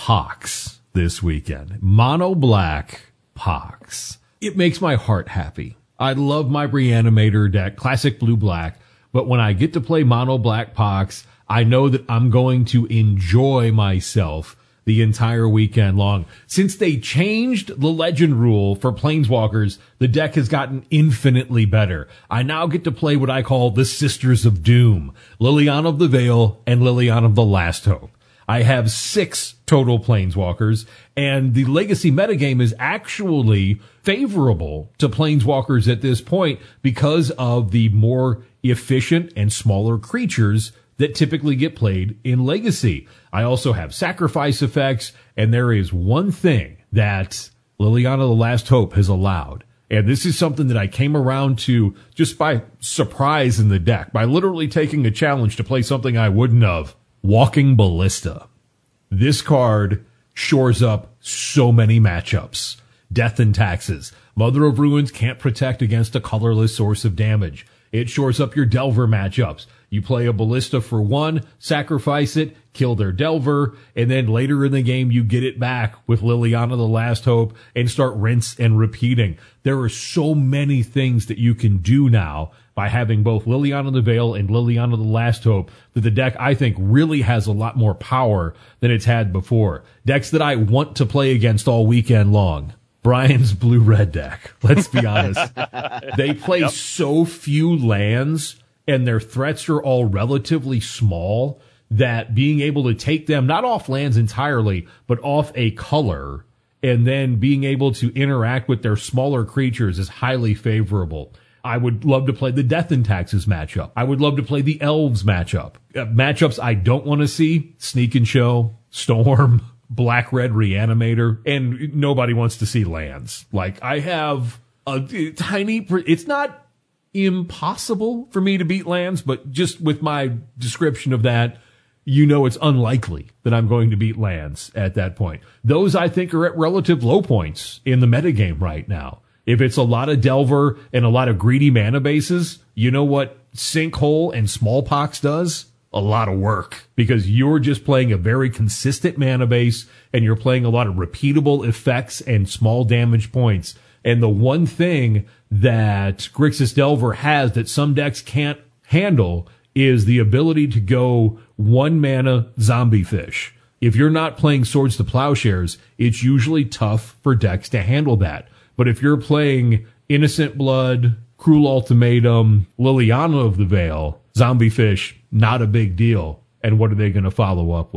Pox this weekend. Mono black Pox. It makes my heart happy. I love my Reanimator deck, classic blue black, but when I get to play mono black Pox, I know that I'm going to enjoy myself the entire weekend long. Since they changed the legend rule for Planeswalkers, the deck has gotten infinitely better. I now get to play what I call the Sisters of Doom, Liliana of the Veil and Liliana of the Last Hope. I have six total Planeswalkers, and the Legacy metagame is actually favorable to Planeswalkers at this point because of the more efficient and smaller creatures that typically get played in Legacy. I also have sacrifice effects, and there is one thing that Liliana the Last Hope has allowed. And this is something that I came around to just by surprise in the deck, by literally taking a challenge to play something I wouldn't have. Walking Ballista. This card shores up so many matchups. Death and Taxes. Mother of Ruins can't protect against a colorless source of damage. It shores up your Delver matchups. You play a Ballista for one, sacrifice it, kill their Delver, and then later in the game you get it back with Liliana the Last Hope and start rinse and repeating. There are so many things that you can do now by having both Liliana the Veil and Liliana the Last Hope that the deck, I think, really has a lot more power than it's had before. Decks that I want to play against all weekend long. Brian's blue-red deck. Let's be honest. They play yep. so few lands, and their threats are all relatively small, that being able to take them, not off lands entirely, but off a color, and then being able to interact with their smaller creatures is highly favorable. I would love to play the Death and Taxes matchup. I would love to play the Elves matchup. Uh, matchups I don't want to see, Sneak and Show, Storm, Black-Red Reanimator, and nobody wants to see lands. Like, I have a, a tiny, it's not impossible for me to beat lands, but just with my description of that, you know it's unlikely that I'm going to beat lands at that point. Those, I think, are at relative low points in the metagame right now. If it's a lot of Delver and a lot of greedy mana bases, you know what Sinkhole and Smallpox does? A lot of work, because you're just playing a very consistent mana base and you're playing a lot of repeatable effects and small damage points. And the one thing that Grixis Delver has that some decks can't handle is the ability to go one mana zombie fish. If you're not playing Swords to Plowshares, it's usually tough for decks to handle that. But if you're playing Innocent Blood, Cruel Ultimatum, Liliana of the Veil, Zombie Fish, not a big deal. And what are they going to follow up with?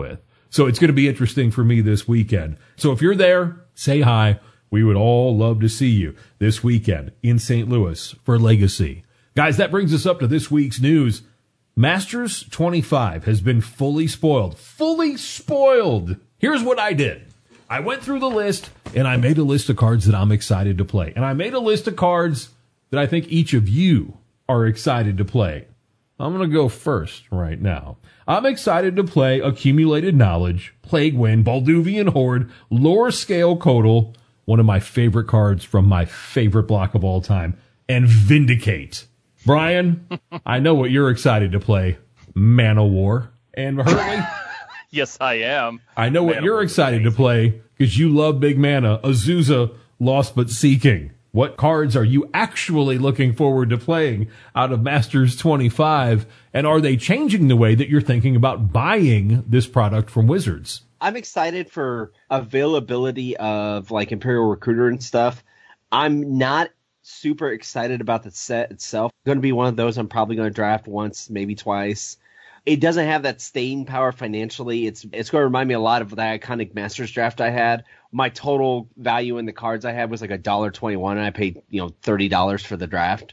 So it's going to be interesting for me this weekend. So if you're there, say hi. We would all love to see you this weekend in Saint Louis for Legacy. Guys, that brings us up to this week's news. Masters twenty-five has been fully spoiled. Fully spoiled. Here's what I did. I went through the list, and I made a list of cards that I'm excited to play. And I made a list of cards that I think each of you are excited to play. I'm going to go first right now. I'm excited to play Accumulated Knowledge, Plague Wind, Balduvian Horde, Lore Scale Codal, one of my favorite cards from my favorite block of all time, and Vindicate. Brian, I know what you're excited to play, Man of War. And Hurley? Yes, I am. I know what you're excited to play because you love big mana, Azusa, Lost But Seeking. What cards are you actually looking forward to playing out of Masters twenty-five? And are they changing the way that you're thinking about buying this product from Wizards? I'm excited for availability of like Imperial Recruiter and stuff. I'm not super excited about the set itself. Going to be one of those I'm probably going to draft once, maybe twice. It doesn't have that staying power financially. It's it's going to remind me a lot of that iconic Masters draft I had. My total value in the cards I had was like a dollar twenty-one, and I paid you know thirty dollars for the draft.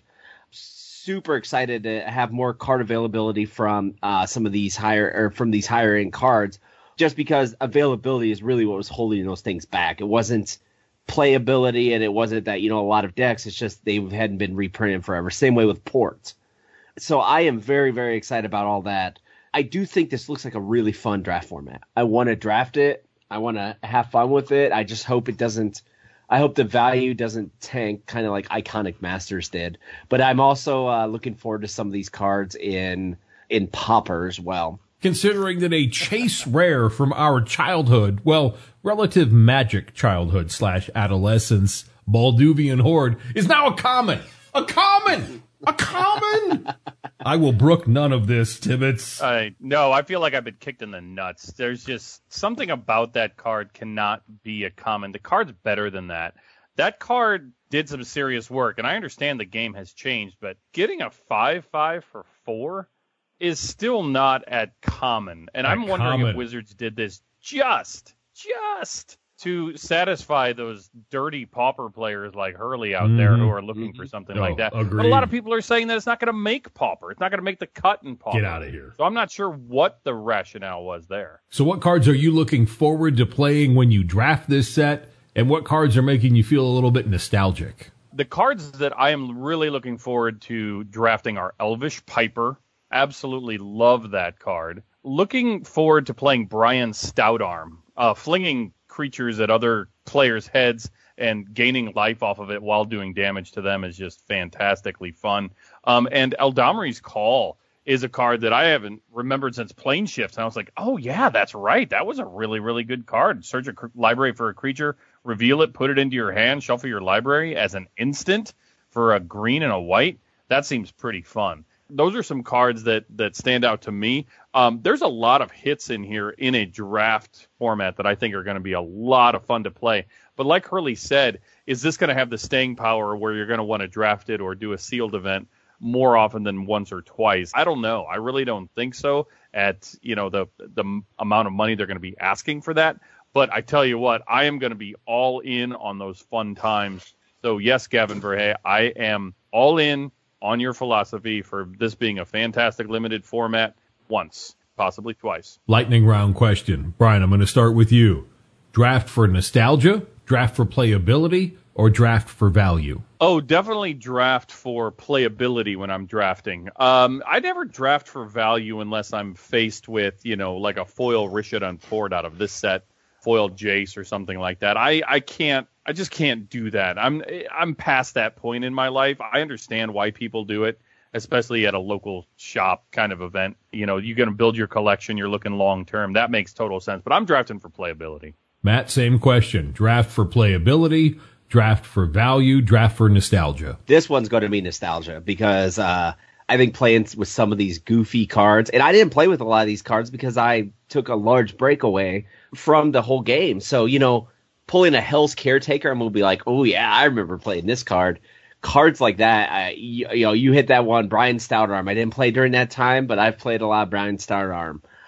Super excited to have more card availability from uh, some of these higher or from these higher end cards, just because availability is really what was holding those things back. It wasn't playability, and it wasn't that you know a lot of decks. It's just they hadn't been reprinted forever. Same way with ports. So I am very, very excited about all that. I do think this looks like a really fun draft format. I want to draft it. I want to have fun with it. I just hope it doesn't – I hope the value doesn't tank kind of like Iconic Masters did. But I'm also uh, looking forward to some of these cards in in Pauper as well. Considering that a chase rare from our childhood, well, relative Magic childhood slash adolescence, Balduvian Horde, is now a common. A common! A common! I will brook none of this, Tibbets. I no, I feel like I've been kicked in the nuts. There's just something about that card cannot be a common. The card's better than that. That card did some serious work, and I understand the game has changed, but getting a five five for four is still not at common. And At I'm wondering common. if Wizards did this just, just to satisfy those dirty pauper players like Hurley out Mm-hmm. there who are looking Mhm. for something Oh, like that. agreed. But a lot of people are saying that it's not going to make pauper. It's not going to make the cut in pauper. Get out of here. So I'm not sure what the rationale was there. So what cards are you looking forward to playing when you draft this set, and what cards are making you feel a little bit nostalgic? The cards that I am really looking forward to drafting are Elvish Piper. Absolutely love that card. Looking forward to playing Brian Stoutarm, uh, flinging creatures at other players' heads and gaining life off of it while doing damage to them is just fantastically fun. Um, and Eldamri's Call is a card that I haven't remembered since Plane Shifts. And I was like, oh, yeah, that's right. That was a really, really good card. Search a cr- library for a creature, reveal it, put it into your hand, shuffle your library as an instant for a green and a white. That seems pretty fun. Those are some cards that, that stand out to me. Um, there's a lot of hits in here in a draft format that I think are going to be a lot of fun to play. But like Hurley said, is this going to have the staying power where you're going to want to draft it or do a sealed event more often than once or twice? I don't know. I really don't think so at, you know, the the amount of money they're going to be asking for that. But I tell you what, I am going to be all in on those fun times. So yes, Gavin Verhey, I am all in on your philosophy for this being a fantastic limited format once, possibly twice. Lightning round question. Brian, I'm going to start with you. Draft for nostalgia, draft for playability, or draft for value? Oh, definitely draft for playability when I'm drafting. Um, I never draft for value unless I'm faced with, you know, like a foil Rishadan Ford out of this set, foil Jace or something like that. I, I can't, I just can't do that. I'm, I'm past that point in my life. I understand why people do it, especially at a local shop kind of event. You know, you're going to build your collection. You're looking long term. That makes total sense. But I'm drafting for playability. Matt, same question. Draft for playability, draft for value, draft for nostalgia. This one's going to be nostalgia because uh, I think playing with some of these goofy cards, and I didn't play with a lot of these cards because I took a large breakaway from the whole game. So, you know, pulling a Hell's Caretaker, I'm going to be like, oh, yeah, I remember playing this card. Cards like that, I, you, you know, you hit that one, Brian Stoutarm. I didn't play during that time, but I've played a lot of Brian Stoutarm.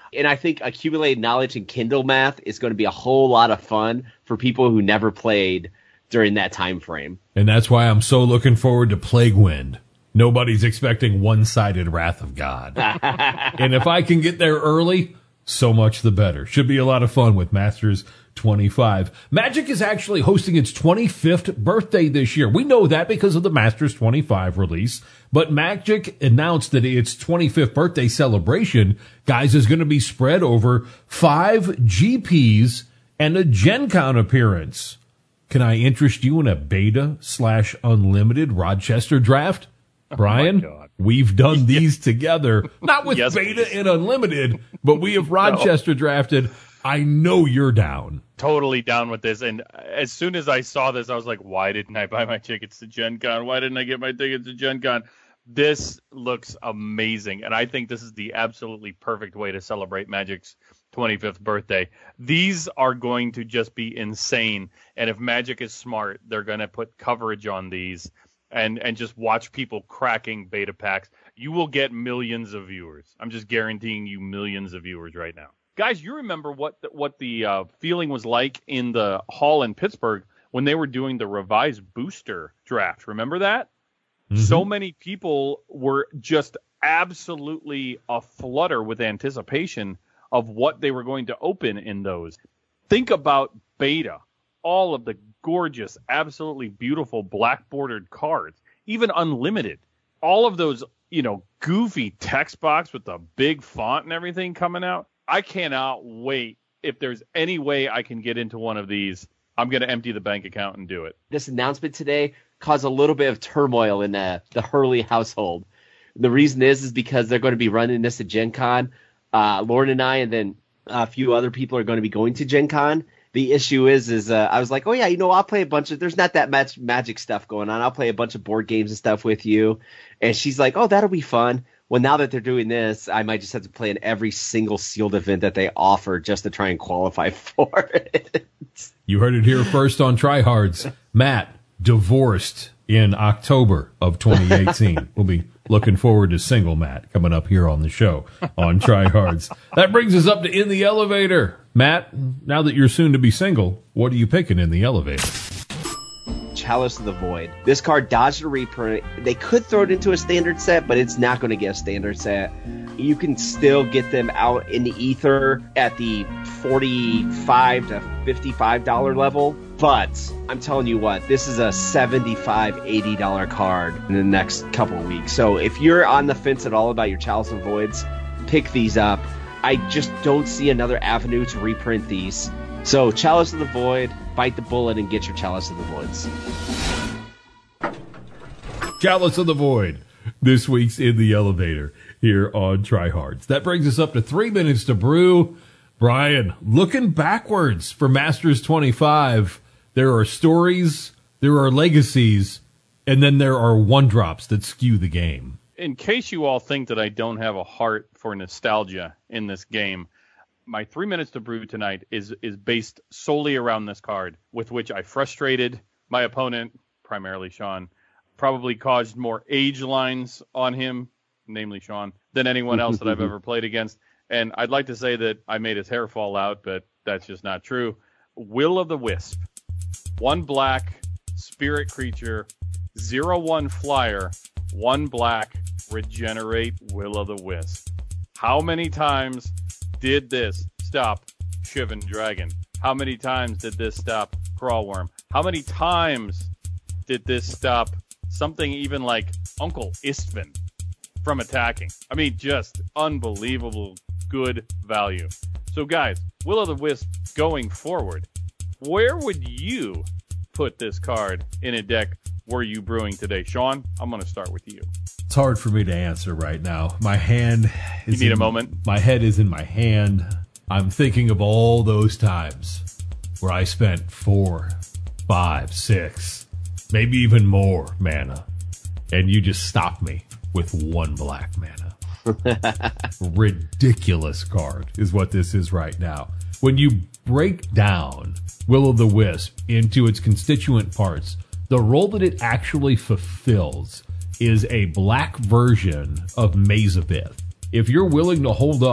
And I think accumulated knowledge and Kindle math is going to be a whole lot of fun for people who never played during that time frame. And that's why I'm so looking forward to Plague Wind. Nobody's expecting one-sided Wrath of God. And if I can get there early, so much the better. Should be a lot of fun with Masters twenty-five. Magic is actually hosting its twenty-fifth birthday this year. We know that because of the Masters twenty-five release. But Magic announced that its twenty-fifth birthday celebration, guys, is going to be spread over five G Ps and a Gen Con appearance. Can I interest you in a beta slash unlimited Rochester draft? Brian, oh we've done these together, not with yes, beta please. and unlimited, but we have Rochester no. drafted. I know you're down. Totally down with this. And as soon as I saw this, I was like, why didn't I buy my tickets to Gen Con? Why didn't I get my tickets to Gen Con? This looks amazing. And I think this is the absolutely perfect way to celebrate Magic's twenty-fifth birthday. These are going to just be insane. And if Magic is smart, they're going to put coverage on these and, and just watch people cracking beta packs. You will get millions of viewers. I'm just guaranteeing you millions of viewers right now. Guys, you remember what the, what the uh, feeling was like in the hall in Pittsburgh when they were doing the revised booster draft. Remember that? Mm-hmm. So many people were just absolutely aflutter with anticipation of what they were going to open in those. Think about beta, all of the gorgeous, absolutely beautiful black bordered cards, even unlimited. All of those, you know, goofy text box with the big font and everything coming out. I cannot wait. If there's any way I can get into one of these, I'm going to empty the bank account and do it. This announcement today caused a little bit of turmoil in the, the Hurley household. The reason is is because they're going to be running this at Gen Con. Uh, Lauren and I and then a few other people are going to be going to Gen Con. The issue is, is uh, I was like, oh, yeah, you know, I'll play a bunch of – there's not that much Magic stuff going on. I'll play a bunch of board games and stuff with you. And she's like, oh, that'll be fun. Well, now that they're doing this, I might just have to play in every single sealed event that they offer just to try and qualify for it. You heard it here first on Tryhards. Matt divorced in October of twenty eighteen. We'll be looking forward to single Matt coming up here on the show on Tryhards. That brings us up to In the Elevator. Matt, now that you're soon to be single, what are you picking in the elevator? Chalice of the Void. This card dodged a reprint. They could throw it into a standard set, but it's not going to get a standard set. You can still get them out in the ether at the forty-five to fifty-five dollars level. But I'm telling you what, this is a seventy-five dollars, eighty dollars card in the next couple of weeks. So if you're on the fence at all about your Chalice of Voids, pick these up. I just don't see another avenue to reprint these. So Chalice of the Void, bite the bullet and get your Chalice of the Voids. Chalice of the Void, this week's In the Elevator here on Tryhards. That brings us up to three minutes to brew. Brian, looking backwards for Masters twenty-five, there are stories, there are legacies, and then there are one-drops that skew the game. In case you all think that I don't have a heart for nostalgia in this game, my three minutes to brew tonight is is based solely around this card, with which I frustrated my opponent, primarily Sean, probably caused more age lines on him, namely Sean, than anyone else that I've ever played against. And I'd like to say that I made his hair fall out, but that's just not true. Will of the Wisp. One black, spirit creature, zero one flyer, one black, regenerate Will of the Wisp. How many times did this stop Shivan Dragon? How many times did this stop Crawlworm? How many times did this stop something even like Uncle Istvan from attacking? I mean, just unbelievable good value. So guys, Will of the Wisp going forward, where would you put this card in a deck were you brewing today? Sean, I'm going to start with you. It's hard for me to answer right now. My hand is You need in, a moment? My head is in my hand. I'm thinking of all those times where I spent four, five, six, maybe even more mana, and you just stopped me with one black mana. Ridiculous card is what this is right now. When you break down Will of the Wisp into its constituent parts, the role that it actually fulfills is a black version of Maze of Ith. If you're willing to hold up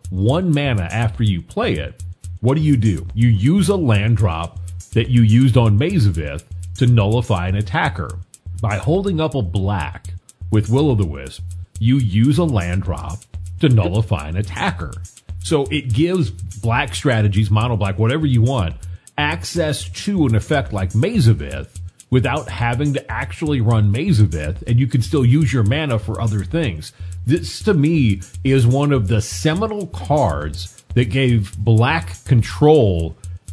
one mana after you play it, what do you do? You use a land drop that you used on Maze of Ith to nullify an attacker. By holding up a black with Will-O-The-Wisp, you use a land drop to nullify an attacker. So it gives black strategies, mono black, whatever you want, access to an effect like Maze of Ith without having to actually run Maze of Ith, and you can still use your mana for other things. This, to me, is one of the seminal cards that gave black control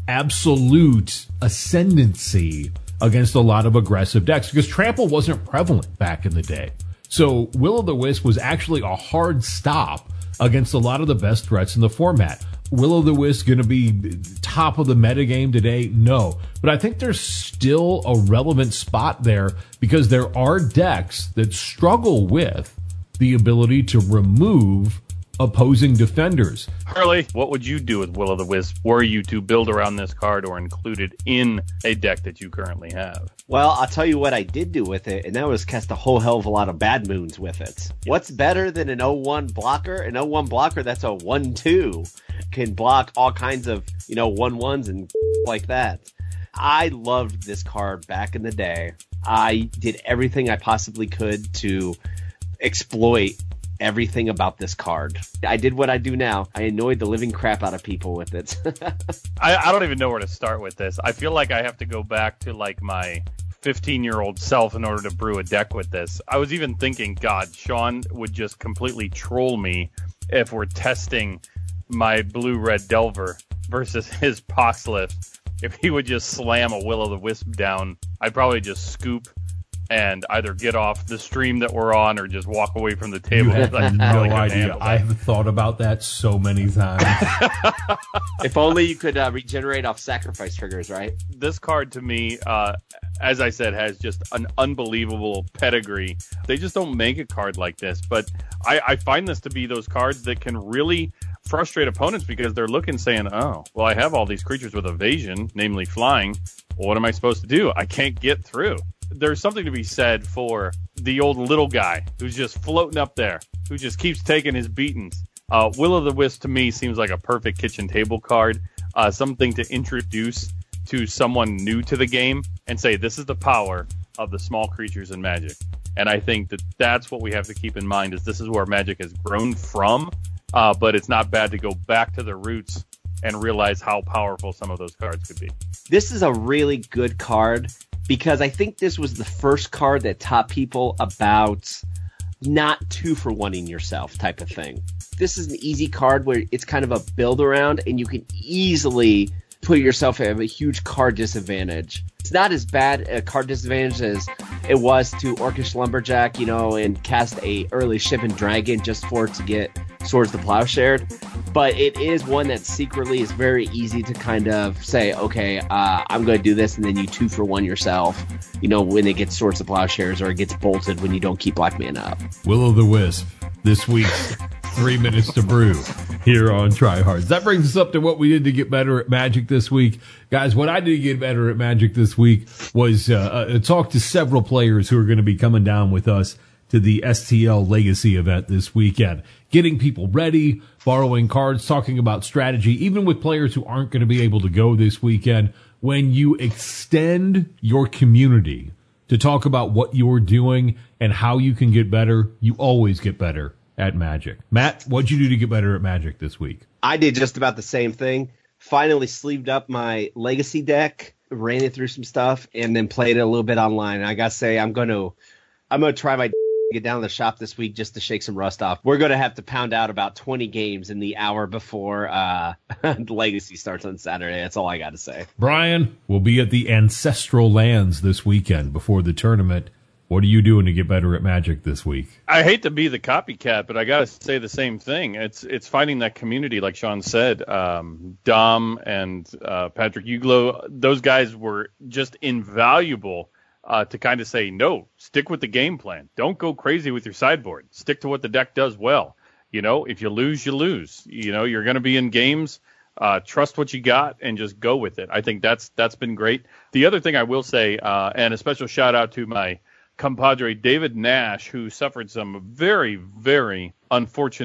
absolute ascendancy against a lot of aggressive decks, because trample wasn't prevalent back in the day. So Will-O-The-Wisp was actually a hard stop against a lot of the best threats in the format. Will-O-The-Wisp going to be top of the metagame today? No. But I think there's still a relevant spot there, because there are decks that struggle with the ability to remove opposing defenders. Hurley, what would you do with Will-O-The-Wisp were you to build around this card or include it in a deck that you currently have? Well, I'll tell you what I did do with it, and that was cast a whole hell of a lot of bad moons with it. Yes. What's better than an oh one blocker? An oh one blocker that's a one two can block all kinds of, you know, one ones and like that. I loved this card back in the day. I did everything I possibly could to exploit everything about this card. I did what I do now. I annoyed the living crap out of people with it. I, I don't even know where to start with this. I feel like I have to go back to like my fifteen-year-old self in order to brew a deck with this. I was even thinking, God, Sean would just completely troll me if we're testing my blue-red Delver versus his Poxlith. If he would just slam a Will-O-The-Wisp down, I'd probably just scoop and either get off the stream that we're on or just walk away from the table. You have no idea. I have thought about that so many times. If only you could uh, regenerate off sacrifice triggers, right? This card to me, uh, as I said, has just an unbelievable pedigree. They just don't make a card like this, but I, I find this to be those cards that can really frustrate opponents because they're looking saying, oh, well, I have all these creatures with evasion, namely flying. Well, what am I supposed to do? I can't get through. There's something to be said for the old little guy who's just floating up there, who just keeps taking his beatings. Uh, Will-O-The-Wisp to me seems like a perfect kitchen table card, uh, something to introduce to someone new to the game and say, this is the power of the small creatures in Magic. And I think that that's what we have to keep in mind, is this is where Magic has grown from, uh, but it's not bad to go back to the roots and realize how powerful some of those cards could be. This is a really good card, because I think this was the first card that taught people about not two for one-ing yourself type of thing. This is an easy card where it's kind of a build around, and you can easily put yourself at a huge card disadvantage. It's not as bad a card disadvantage as it was to Orcish Lumberjack, you know, and cast a early Shivan Dragon just for it to get Swords to Plowshare. But it is one that secretly is very easy to kind of say, okay, uh, I'm going to do this, and then you two for one yourself, you know, when it gets Swords to Plowshares or it gets bolted when you don't keep black mana up. Will-O-The-Wisp, this week's Three Minutes to Brew here on Tryhards. That brings us up to what we did to get better at Magic this week. Guys, what I did to get better at Magic this week was uh, uh, talk to several players who are going to be coming down with us to the S T L Legacy event this weekend. Getting people ready, borrowing cards, talking about strategy, even with players who aren't going to be able to go this weekend. When you extend your community to talk about what you're doing and how you can get better, you always get better at Magic. Matt, what'd you do to get better at Magic this week? I did just about the same thing. Finally sleeved up my Legacy deck, ran it through some stuff, and then played it a little bit online. And I gotta say, I'm going to, I'm going to try my get down to the shop this week just to shake some rust off. We're going to have to pound out about twenty games in the hour before uh, Legacy starts on Saturday. That's all I got to say. Brian will be at the Ancestral Lands this weekend before the tournament. What are you doing to get better at Magic this week? I hate to be the copycat, but I got to say the same thing. It's it's finding that community, like Sean said. Um, Dom and uh, Patrick Uglo, those guys were just invaluable uh, to kind of say, no, stick with the game plan. Don't go crazy with your sideboard. Stick to what the deck does well. You know, if you lose, you lose. You know, you're going to be in games. Uh, trust what you got and just go with it. I think that's that's been great. The other thing I will say, uh, and a special shout out to my compadre David Nash, who suffered some very, very unfortunate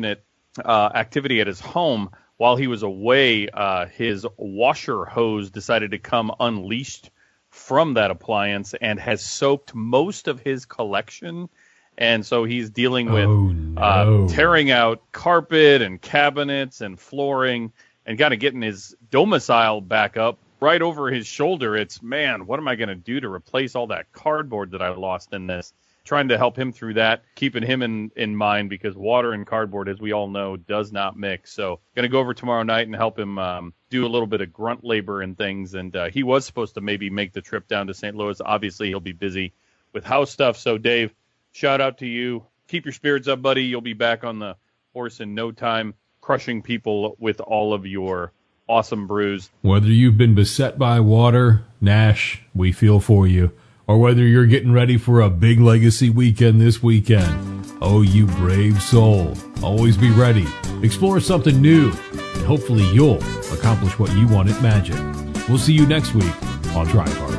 uh, activity at his home. While he was away, uh, his washer hose decided to come unleashed from that appliance and has soaked most of his collection. And so he's dealing with oh, no. uh, tearing out carpet and cabinets and flooring and kind of getting his domicile back up right over his shoulder. It's, man, what am I going to do to replace all that cardboard that I lost in this? Trying to help him through that, keeping him in, in mind because water and cardboard, as we all know, does not mix. So going to go over tomorrow night and help him um, do a little bit of grunt labor and things. And uh, he was supposed to maybe make the trip down to Saint Louis. Obviously, he'll be busy with house stuff. So, Dave, shout out to you. Keep your spirits up, buddy. You'll be back on the horse in no time, crushing people with all of your awesome brews. Whether you've been beset by water, Nash, we feel for you. Or whether you're getting ready for a big legacy weekend this weekend. Oh, you brave soul. Always be ready. Explore something new. And hopefully you'll accomplish what you want at Magic. We'll see you next week on Try Hard.